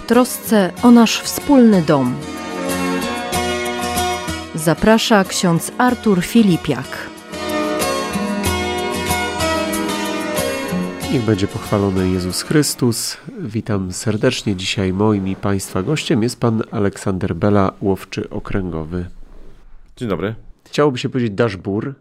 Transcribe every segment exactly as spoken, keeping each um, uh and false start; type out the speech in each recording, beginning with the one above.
trosce o nasz wspólny dom. Zaprasza ksiądz Artur Filipiak. Niech będzie pochwalony Jezus Chrystus. Witam serdecznie. Dzisiaj moim i Państwa gościem jest pan Aleksander Bela, łowczy okręgowy. Dzień dobry. Chciałoby się powiedzieć daszbur.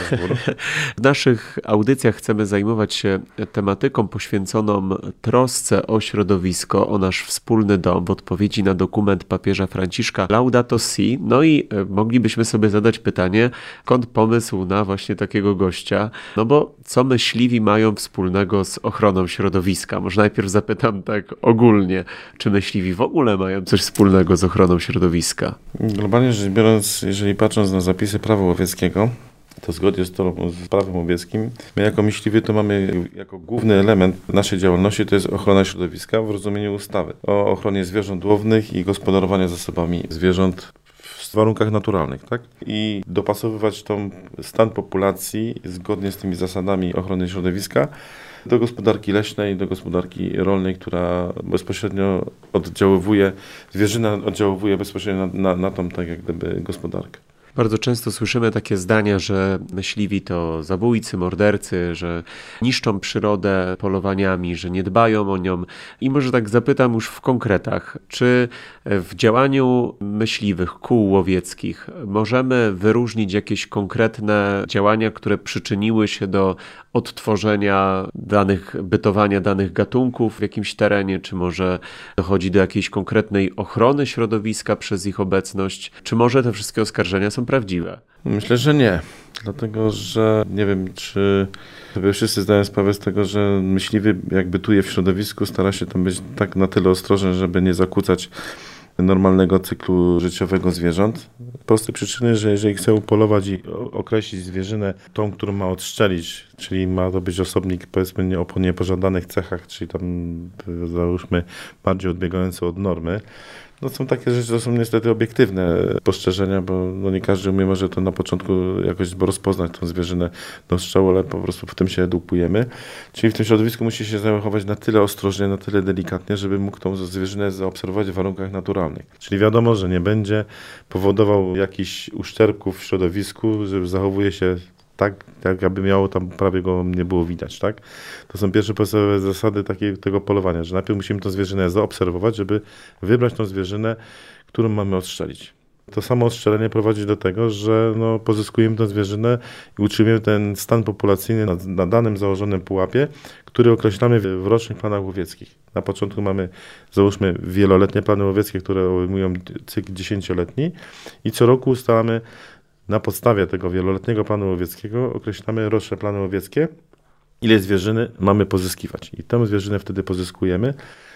W naszych audycjach chcemy zajmować się tematyką poświęconą trosce o środowisko, o nasz wspólny dom, w odpowiedzi na dokument papieża Franciszka Laudato Si. No i moglibyśmy sobie zadać pytanie, skąd pomysł na właśnie takiego gościa? No bo co myśliwi mają wspólnego z ochroną środowiska? Może najpierw zapytam tak ogólnie, czy myśliwi w ogóle mają coś wspólnego z ochroną środowiska? Globalnie rzecz biorąc, jeżeli patrząc na zapisy prawa łowieckiego, to zgodnie z, to, z prawem łowieckim, my jako myśliwi to mamy jako główny element naszej działalności, to jest ochrona środowiska w rozumieniu ustawy o ochronie zwierząt łownych i gospodarowania zasobami zwierząt w warunkach naturalnych, tak? I dopasowywać tą stan populacji zgodnie z tymi zasadami ochrony środowiska do gospodarki leśnej, do gospodarki rolnej, która bezpośrednio oddziaływuje, zwierzyna oddziaływuje bezpośrednio na, na, na tą tak jak gdyby gospodarkę. Bardzo często słyszymy takie zdania, że myśliwi to zabójcy, mordercy, że niszczą przyrodę polowaniami, że nie dbają o nią. I może tak zapytam już w konkretach, czy w działaniu myśliwych, kół łowieckich możemy wyróżnić jakieś konkretne działania, które przyczyniły się do odtworzenia danych, bytowania danych gatunków w jakimś terenie, czy może dochodzi do jakiejś konkretnej ochrony środowiska przez ich obecność, czy może te wszystkie oskarżenia są prawdziwe? Myślę, że nie. Dlatego, że nie wiem, czy sobie wszyscy zdają sprawę z tego, że myśliwy jak bytuje w środowisku, stara się tam być tak na tyle ostrożny, żeby nie zakłócać normalnego cyklu życiowego zwierząt. Z prostej przyczyny, że jeżeli chce upolować i określić zwierzynę, tą, którą ma odstrzelić, czyli ma to być osobnik powiedzmy nie o niepożądanych cechach, czyli tam załóżmy bardziej odbiegający od normy, no są takie rzeczy, to są niestety obiektywne spostrzeżenia, bo no nie każdy umie może to na początku jakoś rozpoznać tą zwierzynę do strzału, ale po prostu w tym się edukujemy. Czyli w tym środowisku musi się zachować na tyle ostrożnie, na tyle delikatnie, żeby mógł tą zwierzynę zaobserwować w warunkach naturalnych. Czyli wiadomo, że nie będzie powodował jakichś uszczerbków w środowisku, że zachowuje się tak, jak aby miało tam prawie go nie było widać, tak? To są pierwsze podstawowe zasady takiej, tego polowania, że najpierw musimy tą zwierzynę zaobserwować, żeby wybrać tą zwierzynę, którą mamy odstrzelić. To samo ostrzelenie prowadzi do tego, że no, pozyskujemy tę zwierzynę i utrzymujemy ten stan populacyjny na, na danym założonym pułapie, który określamy w, w rocznych planach łowieckich. Na początku mamy, załóżmy, wieloletnie plany łowieckie, które obejmują cykl dziesięcioletni i co roku ustalamy na podstawie tego wieloletniego planu łowieckiego określamy roczne plany łowieckie, ile zwierzyny mamy pozyskiwać. I tę zwierzynę wtedy pozyskujemy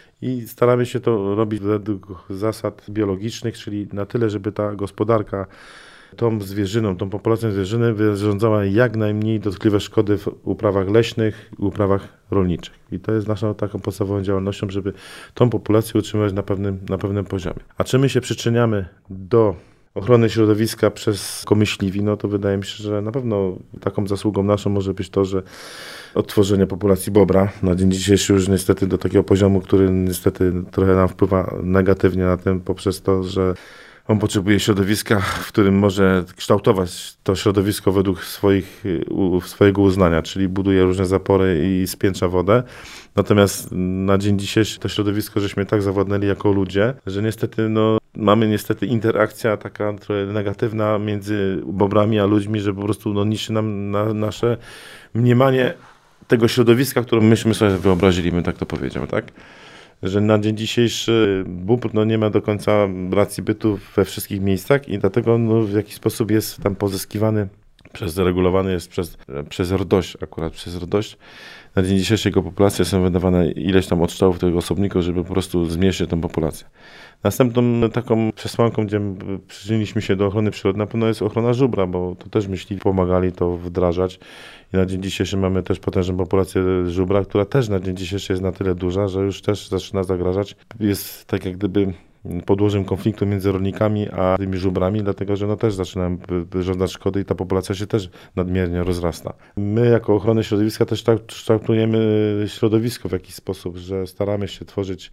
i staramy się to robić według zasad biologicznych, czyli na tyle, żeby ta gospodarka tą zwierzyną, tą populacją zwierzyny wyrządzała jak najmniej dotkliwe szkody w uprawach leśnych i uprawach rolniczych. I to jest naszą taką podstawową działalnością, żeby tą populację utrzymywać na pewnym, na pewnym poziomie. A czy my się przyczyniamy do ochrony środowiska przez komyśliwi, no to wydaje mi się, że na pewno taką zasługą naszą może być to, że odtworzenie populacji bobra na dzień dzisiejszy już niestety do takiego poziomu, który niestety trochę nam wpływa negatywnie na tym poprzez to, że on potrzebuje środowiska, w którym może kształtować to środowisko według swoich, swojego uznania, czyli buduje różne zapory i spiętrza wodę. Natomiast na dzień dzisiejszy to środowisko żeśmy tak zawładnęli jako ludzie, że niestety no, mamy niestety interakcja taka trochę negatywna między bobrami a ludźmi, że po prostu no, niszczy nam na, nasze mniemanie tego środowiska, które myśmy sobie wyobrazili, bym tak to powiedział, tak? Że na dzień dzisiejszy bóbr no, nie ma do końca racji bytu we wszystkich miejscach i dlatego no, w jakiś sposób jest tam pozyskiwany, przez zaregulowany jest przez, przez RDOŚ, akurat przez RDOŚ. Na dzień dzisiejszy jego populacja są wydawane ileś tam odstrzałów tego osobnika, żeby po prostu zmniejszyć tę populację. Następną taką przesłanką, gdzie przyczyniliśmy się do ochrony przyrody, na pewno jest ochrona żubra, bo to też myśliwi pomagali to wdrażać. I na dzień dzisiejszy mamy też potężną populację żubra, która też na dzień dzisiejszy jest na tyle duża, że już też zaczyna zagrażać. Jest tak jak gdyby podłożem konfliktu między rolnikami a tymi żubrami, dlatego że no też zaczynają wyrządzać szkody i ta populacja się też nadmiernie rozrasta. My jako ochronę środowiska też kształtujemy środowisko w jakiś sposób, że staramy się tworzyć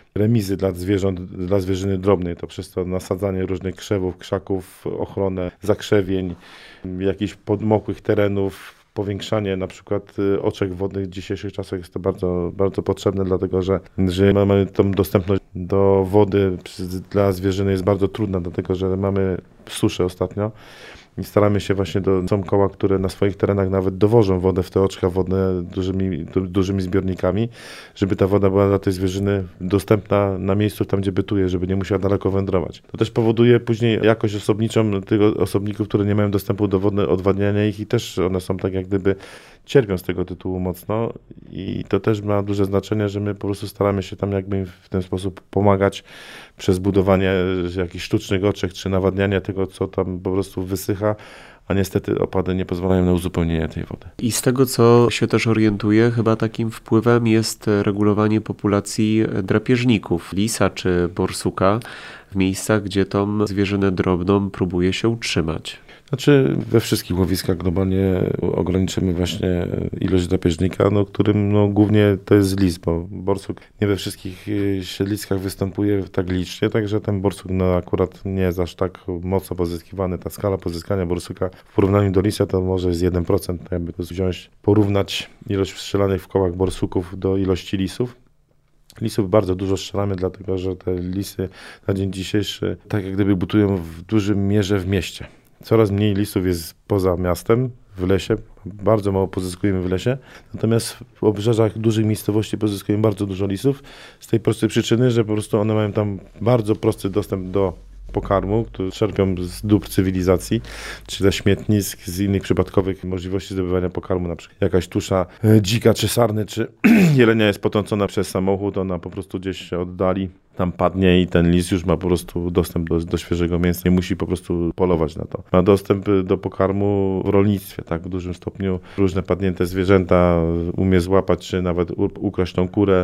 remizy dla zwierząt, dla zwierzyny drobnej, to przez to nasadzanie różnych krzewów, krzaków, ochronę zakrzewień, jakichś podmokłych terenów, powiększanie na przykład oczek wodnych w dzisiejszych czasach jest to bardzo, bardzo potrzebne, dlatego że, że mamy tą dostępność do wody dla zwierzyny jest bardzo trudna, dlatego że mamy suszę ostatnio. I staramy się właśnie, do, są koła, które na swoich terenach nawet dowożą wodę w te oczka wodne dużymi, du, dużymi zbiornikami, żeby ta woda była dla tej zwierzyny dostępna na miejscu, tam gdzie bytuje, żeby nie musiała daleko wędrować. To też powoduje później jakość osobniczą tych osobników, które nie mają dostępu do wody, odwadniania ich i też one są tak jak gdyby cierpią z tego tytułu mocno i to też ma duże znaczenie, że my po prostu staramy się tam jakby w ten sposób pomagać przez budowanie jakichś sztucznych oczek czy nawadnianie tego, co tam po prostu wysycha, a niestety opady nie pozwalają na uzupełnienie tej wody. I z tego, co się też orientuję, chyba takim wpływem jest regulowanie populacji drapieżników, lisa czy borsuka w miejscach, gdzie tą zwierzynę drobną próbuje się utrzymać. Znaczy we wszystkich łowiskach globalnie ograniczymy właśnie ilość drapieżnika, no, którym no, głównie to jest lis, bo borsuk nie we wszystkich siedliskach występuje tak licznie, także ten borsuk no, akurat nie jest aż tak mocno pozyskiwany. Ta skala pozyskania borsuka w porównaniu do lisa to może jest jeden procent, jakby to wziąć, porównać ilość strzelanych w kołach borsuków do ilości lisów. Lisów bardzo dużo strzelamy, dlatego że te lisy na dzień dzisiejszy tak jak gdyby butują w dużym mierze w mieście. Coraz mniej lisów jest poza miastem, w lesie, bardzo mało pozyskujemy w lesie, natomiast w obrzeżach dużych miejscowości pozyskujemy bardzo dużo lisów z tej prostej przyczyny, że po prostu one mają tam bardzo prosty dostęp do pokarmu, który czerpią z dóbr cywilizacji, czy ze śmietnisk, z innych przypadkowych możliwości zdobywania pokarmu, na przykład jakaś tusza dzika, czy sarny, czy jelenia jest potrącona przez samochód, ona po prostu gdzieś się oddali, tam padnie i ten lis już ma po prostu dostęp do, do świeżego mięsa, nie musi po prostu polować na to. Ma dostęp do pokarmu w rolnictwie, tak, w dużym stopniu różne padnięte zwierzęta umie złapać, czy nawet ukraść tą kurę,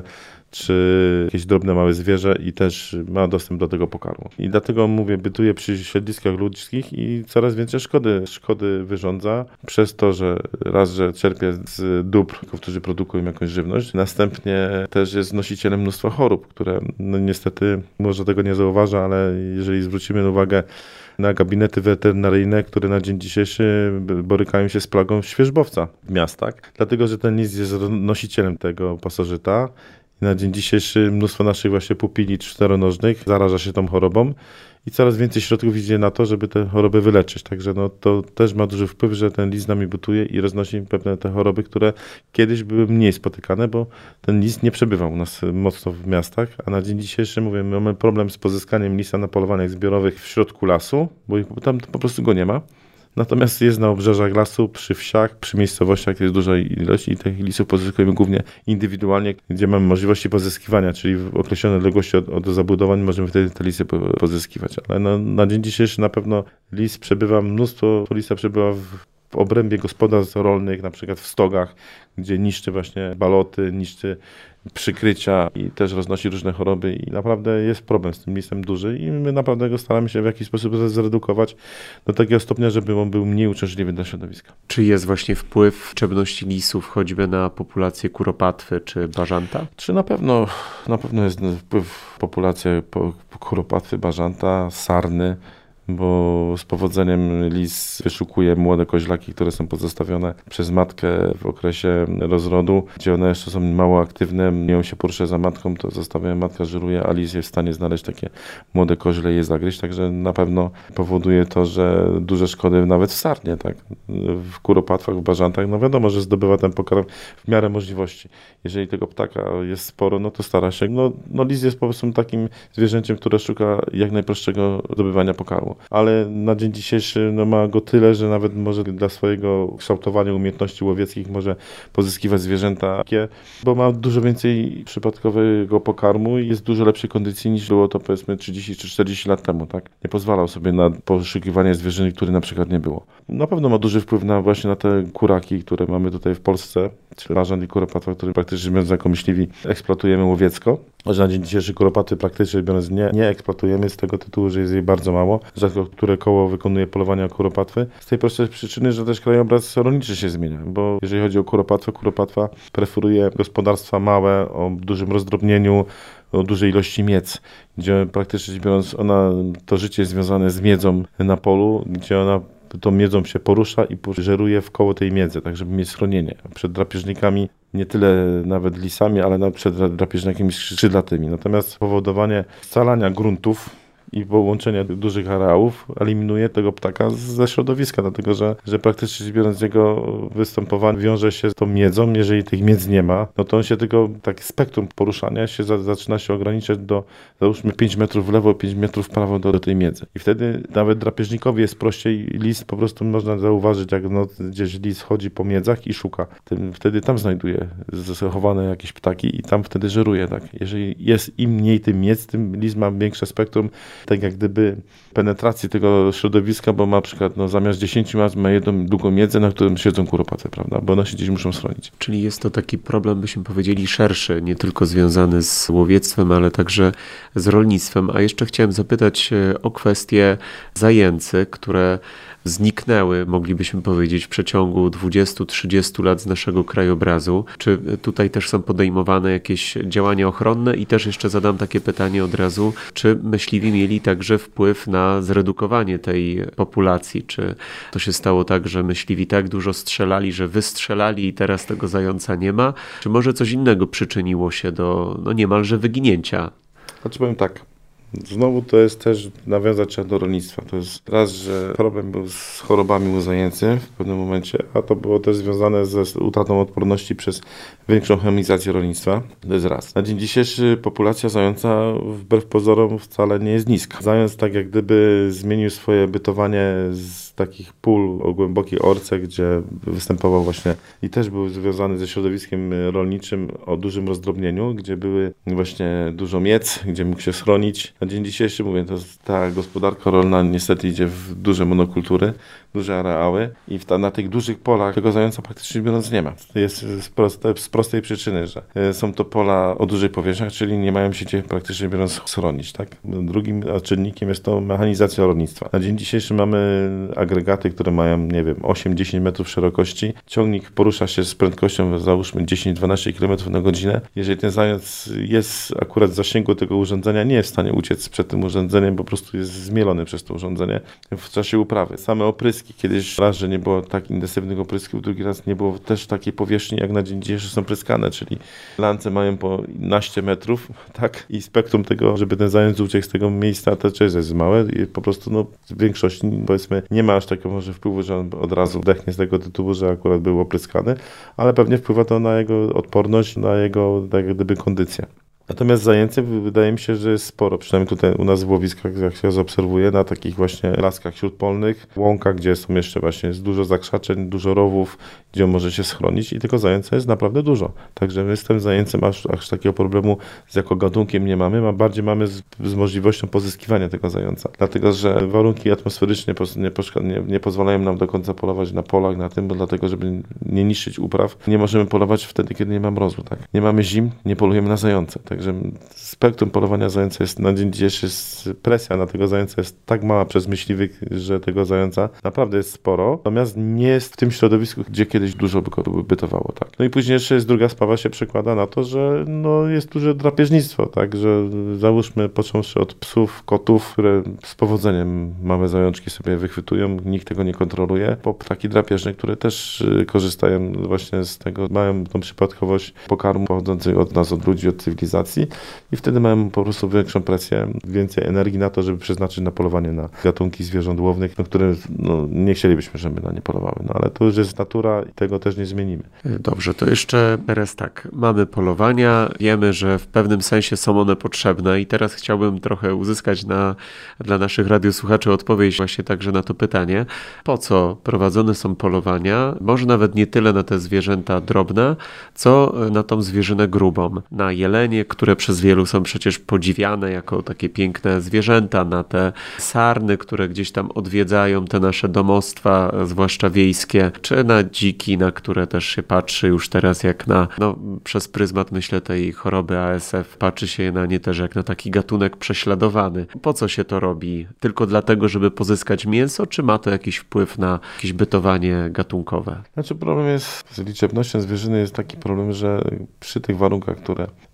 czy jakieś drobne małe zwierzę i też ma dostęp do tego pokarmu. I dlatego mówię, bytuje przy siedliskach ludzkich i coraz więcej szkody, szkody wyrządza przez to, że raz, że czerpie z dóbr, którzy produkują jakąś żywność, następnie też jest nosicielem mnóstwa chorób, które no niestety może tego nie zauważa, ale jeżeli zwrócimy uwagę na gabinety weterynaryjne, które na dzień dzisiejszy borykają się z plagą świerzbowca w miastach, dlatego że ten lis jest nosicielem tego pasożyta. I na dzień dzisiejszy mnóstwo naszych właśnie pupili czteronożnych zaraża się tą chorobą i coraz więcej środków idzie na to, żeby te choroby wyleczyć. Także no, to też ma duży wpływ, że ten lis z nami butuje i roznosi pewne te choroby, które kiedyś były mniej spotykane, bo ten lis nie przebywał u nas mocno w miastach, a na dzień dzisiejszy, mówię, mamy problem z pozyskaniem lisa na polowaniach zbiorowych w środku lasu, bo tam po prostu go nie ma. Natomiast jest na obrzeżach lasu, przy wsiach, przy miejscowościach jest duża ilość i tych lisów pozyskujemy głównie indywidualnie, gdzie mamy możliwości pozyskiwania, czyli w określonej odległości od, od zabudowań możemy wtedy te lisy pozyskiwać. Ale no, na dzień dzisiejszy na pewno lis przebywa, mnóstwo lisa przebywa w, w obrębie gospodarstw rolnych, na przykład w stogach, gdzie niszczy właśnie baloty, niszczy przykrycia i też roznosi różne choroby i naprawdę jest problem z tym lisem duży i my naprawdę go staramy się w jakiś sposób zredukować do takiego stopnia, żeby on był mniej uciążliwy dla środowiska. Czy jest właśnie wpływ liczebności lisów choćby na populację kuropatwy czy bażanta? Czy na pewno, na pewno jest wpływ populacji kuropatwy, bażanta, sarny, bo z powodzeniem lis wyszukuje młode koźlaki, które są pozostawione przez matkę w okresie rozrodu, gdzie one jeszcze są mało aktywne, nie się porusza za matką, to zostawiają, matka żyruje, a lis jest w stanie znaleźć takie młode koźle i je zagryźć, także na pewno powoduje to, że duże szkody nawet w sarnie, tak, w kuropatwach, w bażantach, no wiadomo, że zdobywa ten pokarm w miarę możliwości. Jeżeli tego ptaka jest sporo, no to stara się, no, no lis jest po prostu takim zwierzęciem, które szuka jak najprostszego zdobywania pokarmu. Ale na dzień dzisiejszy no, ma go tyle, że nawet może dla swojego kształtowania umiejętności łowieckich może pozyskiwać zwierzęta, bo ma dużo więcej przypadkowego pokarmu i jest w dużo lepszej kondycji niż było to powiedzmy trzydzieści czy czterdzieści lat temu, tak? Nie pozwalał sobie na poszukiwanie zwierzyny, których na przykład nie było. Na pewno ma duży wpływ na właśnie na te kuraki, które mamy tutaj w Polsce, czyli bażant i kuropatwa, które praktycznie biorąc jako myśliwi eksploatujemy łowiecko. Że na dzień dzisiejszy kuropaty praktycznie biorąc nie, nie eksploatujemy z tego tytułu, że jest jej bardzo mało. Rzadko które koło wykonuje polowania kuropatwy. Z tej prostej przyczyny, że też krajobraz rolniczy się zmienia, bo jeżeli chodzi o kuropatwę, kuropatwa preferuje gospodarstwa małe, o dużym rozdrobnieniu, o dużej ilości miedz, gdzie praktycznie rzecz biorąc ona, to życie jest związane z miedzą na polu, gdzie ona tą miedzą się porusza i żeruje w koło tej miedzy, tak żeby mieć schronienie. Przed drapieżnikami, nie tyle nawet lisami, ale nawet przed drapieżnikami skrzydlatymi. Natomiast powodowanie scalania gruntów i połączenie dużych areałów eliminuje tego ptaka ze środowiska, dlatego że, że praktycznie biorąc jego występowanie wiąże się z tą miedzą. Jeżeli tych miedz nie ma, no to on się tylko, tak spektrum poruszania się za, zaczyna się ograniczać do, załóżmy pięć metrów w lewo, pięć metrów w prawo do, do tej miedzy. I wtedy nawet drapieżnikowi jest prościej, lis po prostu można zauważyć, jak no, gdzieś lis chodzi po miedzach i szuka. Tym, wtedy tam znajduje zachowane jakieś ptaki i tam wtedy żeruje. Tak? Jeżeli jest im mniej tym miedz, tym lis ma większe spektrum tak jak gdyby penetracji tego środowiska, bo ma na przykład no, zamiast dziesięciu ma, ma jedną długą miedzę, na którym siedzą kuropaty, prawda? Bo one się gdzieś muszą schronić. Czyli jest to taki problem, byśmy powiedzieli, szerszy, nie tylko związany z łowiectwem, ale także z rolnictwem. A jeszcze chciałem zapytać o kwestie zajęcy, które zniknęły, moglibyśmy powiedzieć, w przeciągu dwudziestu trzydziestu lat z naszego krajobrazu. Czy tutaj też są podejmowane jakieś działania ochronne? I też jeszcze zadam takie pytanie od razu, czy myśliwi mieli także wpływ na zredukowanie tej populacji? Czy to się stało tak, że myśliwi tak dużo strzelali, że wystrzelali i teraz tego zająca nie ma? Czy może coś innego przyczyniło się do no niemalże wyginięcia? Znaczy powiem tak. Znowu to jest też nawiązać się do rolnictwa. To jest raz, że problem był z chorobami u zajęcy w pewnym momencie, a to było też związane ze utratą odporności przez większą chemizację rolnictwa. To jest raz. Na dzień dzisiejszy populacja zająca wbrew pozorom wcale nie jest niska. Zając tak jak gdyby zmienił swoje bytowanie z takich pól o głębokiej orce, gdzie występował właśnie i też był związany ze środowiskiem rolniczym o dużym rozdrobnieniu, gdzie były właśnie dużo miedz, gdzie mógł się schronić. Na dzień dzisiejszy, mówię, to ta gospodarka rolna niestety idzie w duże monokultury, duże areały i w ta, na tych dużych polach tego zająca praktycznie biorąc nie ma. To jest z, proste, z prostej przyczyny, że są to pola o dużych powierzchniach, czyli nie mają się gdzie praktycznie biorąc schronić. Tak? Drugim czynnikiem jest to mechanizacja rolnictwa. Na dzień dzisiejszy mamy agregaty, które mają, nie wiem, osiem do dziesięciu metrów szerokości. Ciągnik porusza się z prędkością, załóżmy dziesięć do dwunastu kilometrów na godzinę. Jeżeli ten zając jest akurat w zasięgu tego urządzenia, nie jest w stanie uciec przed tym urządzeniem, po prostu jest zmielony przez to urządzenie w czasie uprawy. Same opryski. Kiedyś raz, że nie było tak intensywnych oprysków, drugi raz nie było też takiej powierzchni, jak na dzień dzisiejszy są pryskane, czyli lance mają po naście metrów, tak? I spektrum tego, żeby ten zając uciekł z tego miejsca, to też jest małe i po prostu no, w większości, powiedzmy, nie ma aż takiego może wpływu, że on od razu dechnie z tego tytułu, że akurat był opryskany, ale pewnie wpływa to na jego odporność, na jego tak jak gdyby kondycję. Natomiast zajęcy wydaje mi się, że jest sporo, przynajmniej tutaj u nas w łowiskach, jak się zaobserwuje, na takich właśnie laskach śródpolnych, łąkach, gdzie są jeszcze właśnie jest dużo zakrzaczeń, dużo rowów, gdzie on może się schronić i tego zająca jest naprawdę dużo. Także my z tym zajęcem aż, aż takiego problemu z jako gatunkiem nie mamy, a bardziej mamy z, z możliwością pozyskiwania tego zająca. Dlatego, że warunki atmosferyczne nie, nie, nie pozwalają nam do końca polować na polach, na tym, bo dlatego, żeby nie niszczyć upraw, nie możemy polować wtedy, kiedy nie ma mrozu. Tak? Nie mamy zim, nie polujemy na zające. Także spektrum polowania zająca jest na dzień dzisiejszy, presja na tego zająca jest tak mała przez myśliwych, że tego zająca naprawdę jest sporo, natomiast nie jest w tym środowisku, gdzie kiedyś dużo by go bytowało. Tak. No i później jeszcze jest druga sprawa, się przekłada na to, że no jest duże drapieżnictwo, tak, że załóżmy począwszy od psów, kotów, które z powodzeniem małe zajączki sobie wychwytują, nikt tego nie kontroluje, po ptaki drapieżne, które też korzystają właśnie z tego, mają tą przypadkowość pokarmu pochodzącej od nas, od ludzi, od cywilizacji i wtedy mają po prostu większą presję, więcej energii na to, żeby przeznaczyć na polowanie na gatunki zwierząt łownych, no, które no, nie chcielibyśmy, żeby na nie polowały. No ale to już jest natura i tego też nie zmienimy. Dobrze, to jeszcze teraz tak. Mamy polowania, wiemy, że w pewnym sensie są one potrzebne i teraz chciałbym trochę uzyskać na, dla naszych radiosłuchaczy odpowiedź właśnie także na to pytanie. Po co prowadzone są polowania? Może nawet nie tyle na te zwierzęta drobne, co na tą zwierzynę grubą. Na jelenie, które przez wielu są przecież podziwiane jako takie piękne zwierzęta, na te sarny, które gdzieś tam odwiedzają te nasze domostwa, zwłaszcza wiejskie, czy na dziki, na które też się patrzy już teraz jak na, no przez pryzmat myślę tej choroby A S F, patrzy się na nie też jak na taki gatunek prześladowany. Po co się to robi? Tylko dlatego, żeby pozyskać mięso, czy ma to jakiś wpływ na jakieś bytowanie gatunkowe? Znaczy problem jest z liczebnością zwierzyny jest taki problem, że przy tych warunkach, które dostępności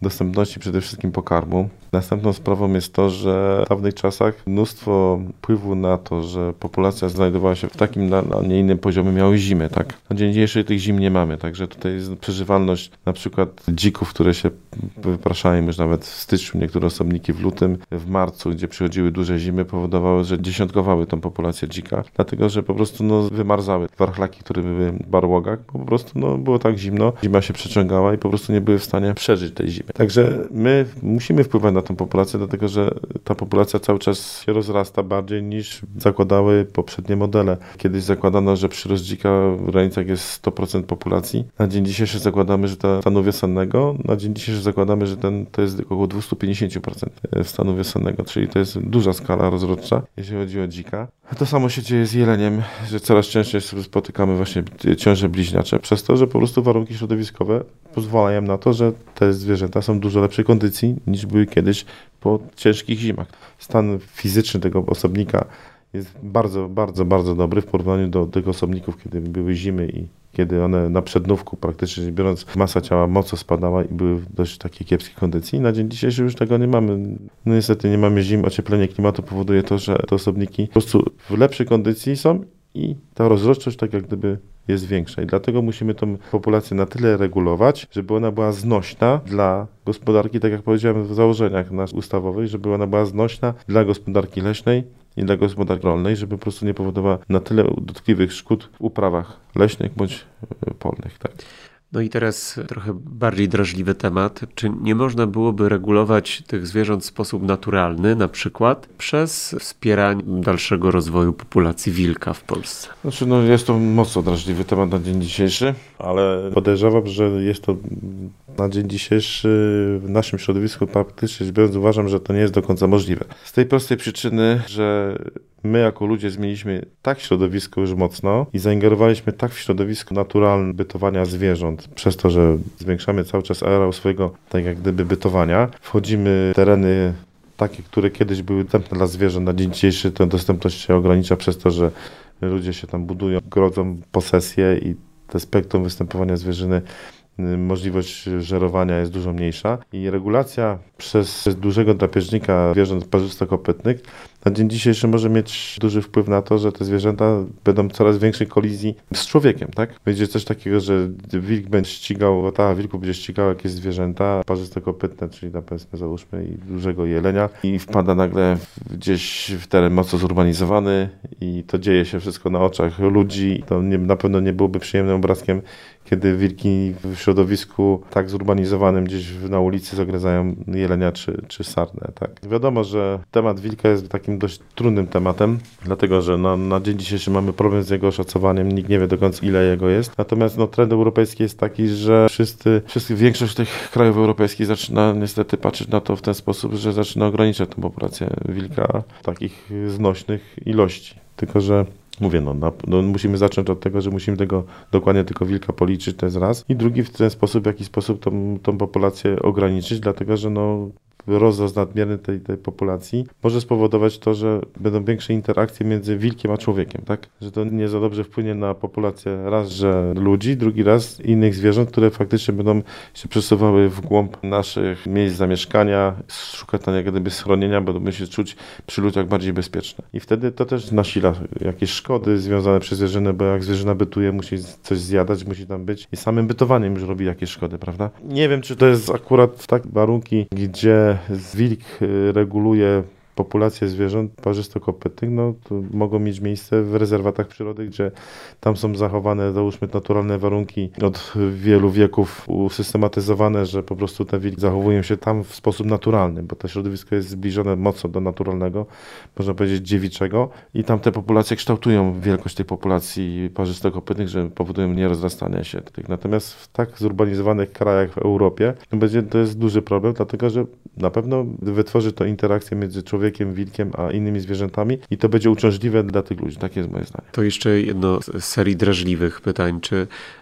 ilości przede wszystkim pokarmu. Następną sprawą jest to, że w dawnych czasach mnóstwo wpływu na to, że populacja znajdowała się w takim, a nie innym poziomie, miały zimy, tak? Na dzień dzisiejszy tych zim nie mamy, także tutaj jest przeżywalność na przykład dzików, które się wypraszają już nawet w styczniu, niektóre osobniki w lutym, w marcu, gdzie przychodziły duże zimy, powodowały, że dziesiątkowały tą populację dzika, dlatego, że po prostu no, wymarzały warchlaki, które były w barłogach, bo po prostu no, było tak zimno, zima się przeciągała i po prostu nie były w stanie przeżyć tej zimy. Także my musimy wpływać na tą populację, dlatego, że ta populacja cały czas się rozrasta bardziej niż zakładały poprzednie modele. Kiedyś zakładano, że przyrost dzika w granicach jest sto procent populacji. Na dzień dzisiejszy zakładamy, że ta stanu wiosennego, na dzień dzisiejszy zakładamy, że ten, to jest około dwieście pięćdziesiąt procent stanu wiosennego, czyli to jest duża skala rozrodcza, jeśli chodzi o dzika. To samo się dzieje z jeleniem, że coraz częściej spotykamy właśnie ciąże bliźniacze, przez to, że po prostu warunki środowiskowe pozwalają na to, że te zwierzęta są w dużo lepszej kondycji niż były kiedyś po ciężkich zimach. Stan fizyczny tego osobnika jest bardzo, bardzo, bardzo dobry w porównaniu do tych osobników, kiedy były zimy i kiedy one na przednówku praktycznie rzecz biorąc masa ciała mocno spadała i były w dość takiej kiepskiej kondycji. Na dzień dzisiejszy już tego nie mamy. No niestety nie mamy zim, ocieplenie klimatu powoduje to, że te osobniki po prostu w lepszej kondycji są i ta rozrodczość tak jak gdyby jest większa. I dlatego musimy tą populację na tyle regulować, żeby ona była znośna dla gospodarki, tak jak powiedziałem w założeniach nas ustawowych, żeby ona była znośna dla gospodarki leśnej i dla gospodarki rolnej, żeby po prostu nie powodowała na tyle dotkliwych szkód w uprawach leśnych bądź polnych. Tak. No i teraz trochę bardziej drażliwy temat. Czy nie można byłoby regulować tych zwierząt w sposób naturalny, na przykład przez wspieranie dalszego rozwoju populacji wilka w Polsce? Znaczy, no jest to mocno drażliwy temat na dzień dzisiejszy, ale podejrzewam, że jest to na dzień dzisiejszy w naszym środowisku praktycznie rzecz biorąc uważam, że to nie jest do końca możliwe. Z tej prostej przyczyny, że my jako ludzie zmieniliśmy tak środowisko już mocno i zaingerowaliśmy tak w środowisko naturalne bytowania zwierząt, przez to, że zwiększamy cały czas areał swojego tak jak gdyby bytowania. Wchodzimy w tereny takie, które kiedyś były dostępne dla zwierząt. Na dzień dzisiejszy tę dostępność się ogranicza przez to, że ludzie się tam budują, grodzą posesje i te spektrum występowania zwierzyny, możliwość żerowania jest dużo mniejsza i regulacja przez, przez dużego drapieżnika zwierząt parzystokopytnych na dzień dzisiejszy może mieć duży wpływ na to, że te zwierzęta będą w coraz większej kolizji z człowiekiem, tak? Będzie coś takiego, że wilk będzie ścigał, ta wilku będzie ścigał jakieś zwierzęta parzystokopytne, czyli na powiedzmy załóżmy i dużego jelenia i wpada nagle gdzieś w teren mocno zurbanizowany i to dzieje się wszystko na oczach ludzi. To nie, na pewno nie byłoby przyjemnym obrazkiem, kiedy wilki w środowisku tak zurbanizowanym gdzieś na ulicy zagryzają jelenia czy, czy sarnę, tak? Wiadomo, że temat wilka jest takim dość trudnym tematem, dlatego że na, na dzień dzisiejszy mamy problem z jego oszacowaniem, nikt nie wie do końca ile jego jest. Natomiast no, trend europejski jest taki, że wszyscy, wszyscy, większość tych krajów europejskich zaczyna niestety patrzeć na to w ten sposób, że zaczyna ograniczać tę populację wilka w takich znośnych ilości. Tylko że mówię, no, na, no musimy zacząć od tego, że musimy tego dokładnie tylko wilka policzyć, to jest raz. I drugi w ten sposób, w jaki sposób tą, tą populację ograniczyć, dlatego że no rozrost nadmierny tej, tej populacji może spowodować to, że będą większe interakcje między wilkiem a człowiekiem, tak? Że to nie za dobrze wpłynie na populację raz, że ludzi, drugi raz innych zwierząt, które faktycznie będą się przesuwały w głąb naszych miejsc zamieszkania, szukać tam jak gdyby schronienia, bo będą się czuć przy ludziach bardziej bezpieczne. I wtedy to też nasila jakieś szkody związane przez zwierzynę, bo jak zwierzyna bytuje, musi coś zjadać, musi tam być i samym bytowaniem już robi jakieś szkody, prawda? Nie wiem, czy to jest akurat tak warunki, gdzie wilk reguluje populacje zwierząt parzystokopytnych, no to mogą mieć miejsce w rezerwatach przyrody, gdzie tam są zachowane, załóżmy, naturalne warunki od wielu wieków usystematyzowane, że po prostu te wilki zachowują się tam w sposób naturalny, bo to środowisko jest zbliżone mocno do naturalnego, można powiedzieć dziewiczego i tam te populacje kształtują wielkość tej populacji parzystokopytnych, że powodują nierozrastanie się tych. Natomiast w tak zurbanizowanych krajach w Europie to będzie, to jest duży problem, dlatego że na pewno wytworzy to interakcję między człowiekiem, wilkiem, a innymi zwierzętami i to będzie uciążliwe dla tych ludzi. Takie jest moje zdanie. To jeszcze jedno z serii drażliwych pytań. Czy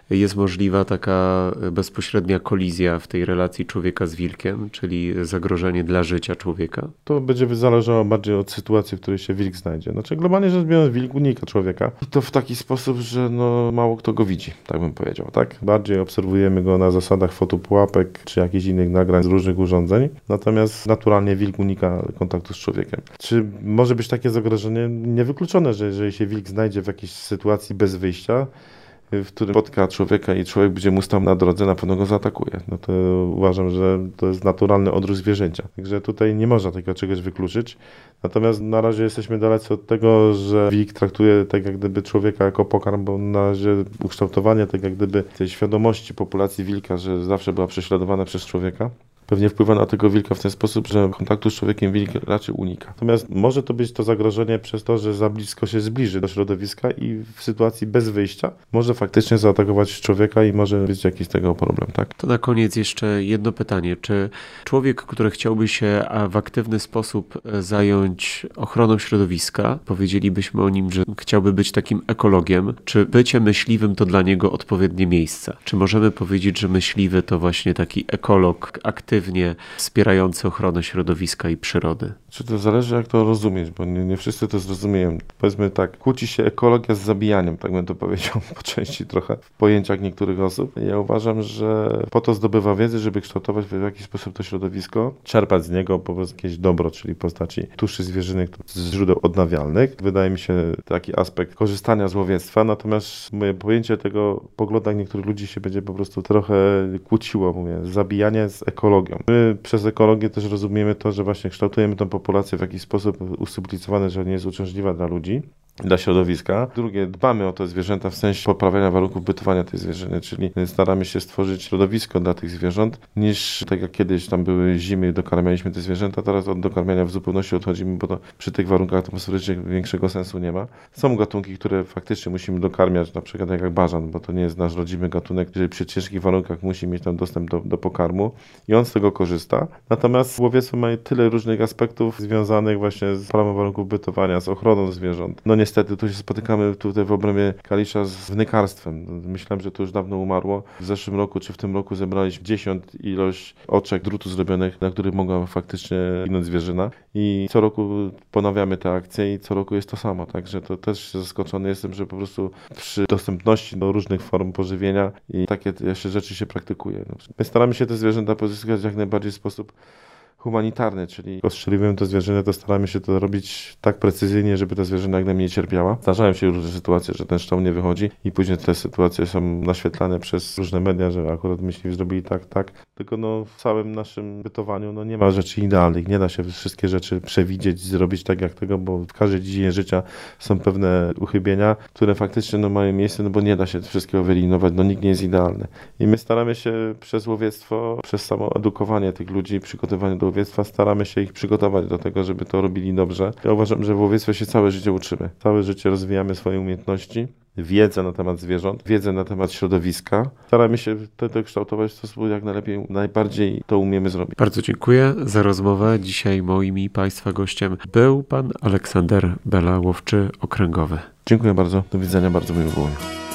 jest możliwa taka bezpośrednia kolizja w tej relacji człowieka z wilkiem, czyli zagrożenie dla życia człowieka? To będzie zależało bardziej od sytuacji, w której się wilk znajdzie. Znaczy globalnie rzecz biorąc, wilk unika człowieka. I to w taki sposób, że no, mało kto go widzi, tak bym powiedział. Tak? Bardziej obserwujemy go na zasadach fotopułapek czy jakichś innych nagrań z różnych urządzeń. Natomiast naturalnie wilk unika kontaktu z człowiekiem. Czy może być takie zagrożenie? Niewykluczone, że jeżeli się wilk znajdzie w jakiejś sytuacji bez wyjścia, w którym spotka człowieka i człowiek będzie mu stał na drodze, na pewno go zaatakuje. No to uważam, że to jest naturalny odruch zwierzęcia. Także tutaj nie można takiego czegoś wykluczyć. Natomiast na razie jesteśmy dalecy od tego, że wilk traktuje tak jak gdyby człowieka jako pokarm, bo na razie ukształtowanie tak jak gdyby tej świadomości populacji wilka, że zawsze była prześladowana przez człowieka, pewnie wpływa na tego wilka w ten sposób, że kontaktu z człowiekiem wilk raczej unika. Natomiast może to być to zagrożenie przez to, że za blisko się zbliży do środowiska i w sytuacji bez wyjścia może faktycznie zaatakować człowieka i może być jakiś tego problem, tak? To na koniec jeszcze jedno pytanie. Czy człowiek, który chciałby się w aktywny sposób zająć ochroną środowiska, powiedzielibyśmy o nim, że chciałby być takim ekologiem, czy bycie myśliwym to dla niego odpowiednie miejsce? Czy możemy powiedzieć, że myśliwy to właśnie taki ekolog aktywny, wspierający ochronę środowiska i przyrody? Czy to zależy, jak to rozumieć, bo nie, nie wszyscy to zrozumieją. Powiedzmy tak, kłóci się ekologia z zabijaniem, tak bym to powiedział po części trochę w pojęciach niektórych osób. Ja uważam, że po to zdobywa wiedzę, żeby kształtować w jakiś sposób to środowisko, czerpać z niego po prostu jakieś dobro, czyli w postaci tuszy zwierzynych z źródeł odnawialnych. Wydaje mi się taki aspekt korzystania z łowiectwa, natomiast moje pojęcie tego w poglądach niektórych ludzi się będzie po prostu trochę kłóciło, mówię, zabijanie z ekologią. My przez ekologię też rozumiemy to, że właśnie kształtujemy tą populację w jakiś sposób usymbolizowane, że nie jest uciążliwa dla ludzi, dla środowiska. Drugie, dbamy o te zwierzęta w sensie poprawiania warunków bytowania tej zwierzyny, czyli staramy się stworzyć środowisko dla tych zwierząt, niż tak jak kiedyś tam były zimy i dokarmialiśmy te zwierzęta, teraz od dokarmiania w zupełności odchodzimy, bo to przy tych warunkach atmosferycznych większego sensu nie ma. Są gatunki, które faktycznie musimy dokarmiać, na przykład jak bażan, bo to nie jest nasz rodzimy gatunek, który przy ciężkich warunkach musi mieć tam dostęp do, do pokarmu i on z tego korzysta. Natomiast łowiectwo ma tyle różnych aspektów związanych właśnie z poprawą warunków bytowania, z ochroną zwierząt. No niestety tu się spotykamy tutaj w obrębie Kalisza z wnykarstwem. Myślałem, że to już dawno umarło. W zeszłym roku czy w tym roku zebraliśmy dziesiąt ilość oczek drutu zrobionych, na których mogła faktycznie ginąć zwierzyna. I co roku ponawiamy te akcje i co roku jest to samo. Także to też zaskoczony jestem, że po prostu przy dostępności do różnych form pożywienia i takie jeszcze rzeczy się praktykuje. My staramy się te zwierzęta pozyskać jak najbardziej w sposób humanitarny, czyli ostrzeliwując te zwierzynę, to staramy się to robić tak precyzyjnie, żeby ta zwierzyna jak najmniej cierpiała. Zdarzają się różne sytuacje, że ten szczał nie wychodzi i później te sytuacje są naświetlane przez różne media, że akurat myśliwi zrobili tak, tak. Tylko no w całym naszym bytowaniu no nie ma rzeczy idealnych, nie da się wszystkie rzeczy przewidzieć, zrobić tak jak tego, bo w każdej dziedzinie życia są pewne uchybienia, które faktycznie no mają miejsce, no bo nie da się wszystkiego wyeliminować, no nikt nie jest idealny. I my staramy się przez łowiectwo, przez samo edukowanie tych ludzi, przygotowanie do łowiectwa, staramy się ich przygotować do tego, żeby to robili dobrze. Ja uważam, że w łowiectwie się całe życie uczymy. Całe życie rozwijamy swoje umiejętności, wiedzę na temat zwierząt, wiedzę na temat środowiska. Staramy się to, to kształtować w sposób jak najlepiej, najbardziej to umiemy zrobić. Bardzo dziękuję za rozmowę. Dzisiaj moim i Państwa gościem był pan Aleksander Bela, łowczy okręgowy. Dziękuję bardzo. Do widzenia. Bardzo miło było.